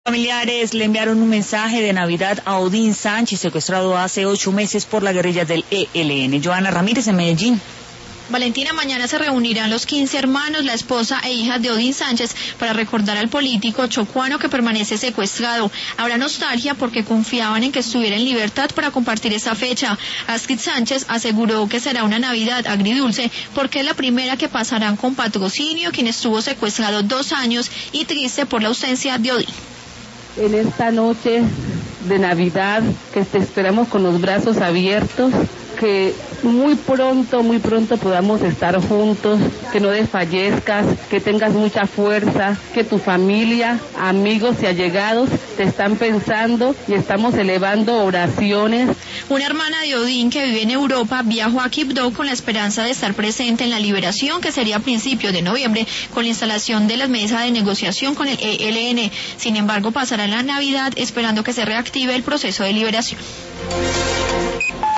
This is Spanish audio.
Familiares le enviaron un mensaje de Navidad a Odín Sánchez, secuestrado hace 8 meses por la guerrilla del ELN. Joana Ramírez en Medellín. Valentina, mañana se reunirán los 15 hermanos, la esposa e hijas de Odín Sánchez para recordar al político chocuano que permanece secuestrado. Habrá nostalgia porque confiaban en que estuviera en libertad para compartir esa fecha. Astrid Sánchez aseguró que será una Navidad agridulce porque es la primera que pasarán con patrocinio, quien estuvo secuestrado 2 años y triste por la ausencia de Odín. En esta noche de Navidad, que te esperamos con los brazos abiertos, que muy pronto podamos estar juntos, que no desfallezcas, que tengas mucha fuerza, que tu familia, amigos y allegados te están pensando y estamos elevando oraciones. Una hermana de Odín que vive en Europa viajó a Quibdó con la esperanza de estar presente en la liberación, que sería a principios de noviembre, con la instalación de la mesa de negociación con el ELN. Sin embargo, pasará la Navidad esperando que se reactive el proceso de liberación.